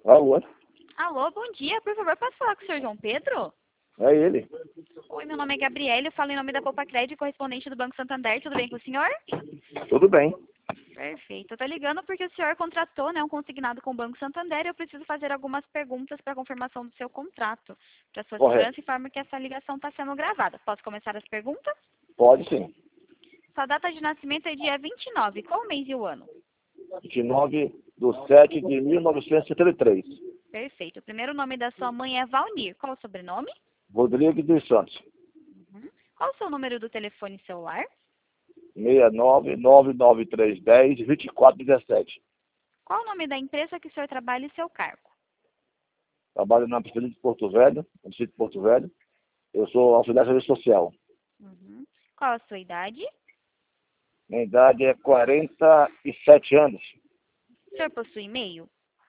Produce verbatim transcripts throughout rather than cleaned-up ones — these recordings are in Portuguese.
Alô? Alô, bom dia. Por favor, posso falar com o senhor João Pedro? É ele. Oi, meu nome é Gabriela, eu falo em nome da Poupa Crédito, correspondente do Banco Santander. Tudo bem com o senhor? Tudo bem. Perfeito. Eu tô ligando porque o senhor contratou, né, um consignado com o Banco Santander e eu preciso fazer algumas perguntas para confirmação do seu contrato. Para sua Correto. segurança, informo que essa ligação está sendo gravada. Posso começar as perguntas? Pode sim. Sua data de nascimento é dia vinte e nove. Qual o mês e o ano? vinte e nove de sete de mil novecentos e setenta e três. Perfeito. O primeiro nome da sua mãe é Valnir. Qual o sobrenome? Rodrigues dos Santos. Uhum. Qual o seu número do telefone celular? seis nove nove nove três um zero dois quatro um sete. Qual o nome da empresa que o senhor trabalha e seu cargo? Trabalho na Prefeitura de Porto Velho, no distrito de Porto Velho. Eu sou auxiliar de serviço social. Uhum. Qual a sua idade? Minha idade é quarenta e sete anos. O senhor possui e-mail?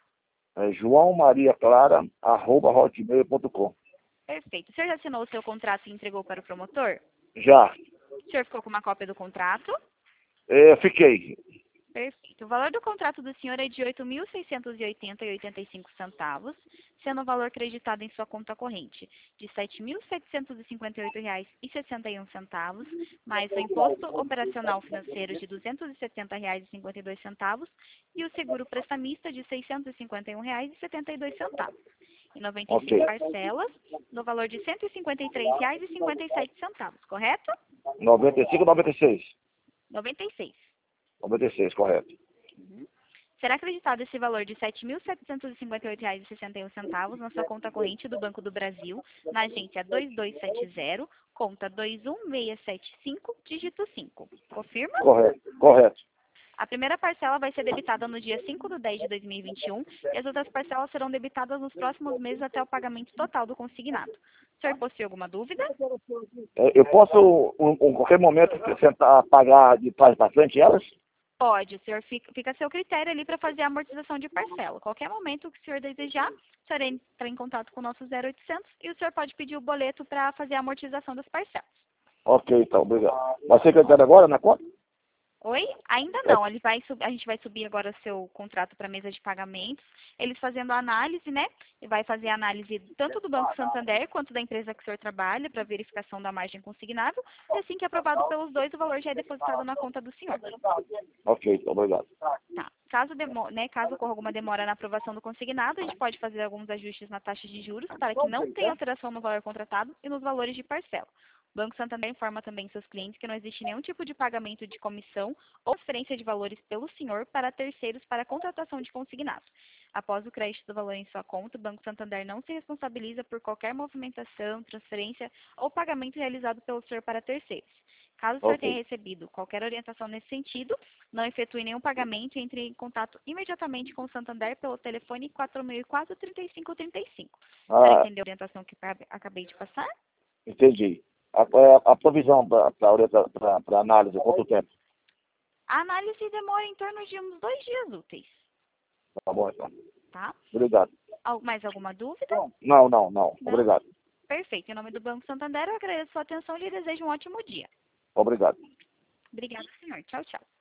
É João Maria Clara, arroba hotmail ponto com. Perfeito. O senhor já assinou o seu contrato e entregou para o promotor? Já. O senhor ficou com uma cópia do contrato? Eu fiquei. Perfeito. O valor do contrato do senhor é de oito mil seiscentos e oitenta reais e oitenta e cinco centavos, sendo o valor creditado em sua conta corrente de sete mil setecentos e cinquenta e oito reais e sessenta e um centavos, mais o imposto operacional financeiro de duzentos e setenta reais e cinquenta e dois centavos e o seguro prestamista de seiscentos e cinquenta e um reais e setenta e dois centavos. Em noventa e cinco Ok. parcelas, no valor de cento e cinquenta e três reais e cinquenta e sete centavos, correto? noventa e cinco ou noventa e seis? noventa e seis. noventa e seis, correto. Uhum. Será acreditado esse valor de sete mil setecentos e cinquenta e oito reais e sessenta e um centavos na sua conta corrente do Banco do Brasil, na agência dois dois sete zero, conta dois um seis sete cinco, dígito cinco. Confirma? Correto. Correto. A primeira parcela vai ser debitada no dia cinco de dez de dois mil e vinte e um e as outras parcelas serão debitadas nos próximos meses até o pagamento total do consignado. O senhor possui alguma dúvida? É, Eu posso, em em qualquer momento, tentar pagar de trás para frente elas? Pode, o senhor fica, fica a seu critério ali para fazer a amortização de parcela. Qualquer momento que o senhor desejar, o senhor entra em contato com o nosso zero oitocentos e o senhor pode pedir o boleto para fazer a amortização das parcelas. Ok, então, obrigado. Vai ser creditado agora na conta? Oi? Ainda É, não. Ele vai sub- a gente vai subir agora o seu contrato para a mesa de pagamentos. Eles fazendo a análise, né? E vai fazer a análise tanto do Banco Santander quanto da empresa que o senhor trabalha para verificação da margem consignável. E assim que aprovado pelos dois, o valor já é depositado na conta do senhor. ok, então, obrigado. Tá. Caso, demo, né, caso ocorra alguma demora na aprovação do consignado, a gente pode fazer alguns ajustes na taxa de juros para que não tenha alteração no valor contratado e nos valores de parcela. O Banco Santander informa também seus clientes que não existe nenhum tipo de pagamento de comissão ou transferência de valores pelo senhor para terceiros para a contratação de consignado. Após o crédito do valor em sua conta, o Banco Santander não se responsabiliza por qualquer movimentação, transferência ou pagamento realizado pelo senhor para terceiros. Caso o senhor tenha Ok. recebido qualquer orientação nesse sentido, não efetue nenhum pagamento e entre em contato imediatamente com o Santander pelo telefone quatro mil e quatro, trinta e cinco trinta e cinco. A senhora Ah, entendeu a orientação que acabe- acabei de passar? entendi. A, a, a provisão para análise, quanto tempo? A análise demora em torno de uns dois dias úteis, Tá bom, então. tá? Obrigado. Al- Mais alguma dúvida? Não, não, não. Não? Obrigado. Perfeito. Em nome do Banco Santander, eu agradeço a sua atenção e lhe desejo um ótimo dia. Obrigado. Obrigada, senhor. Tchau, tchau.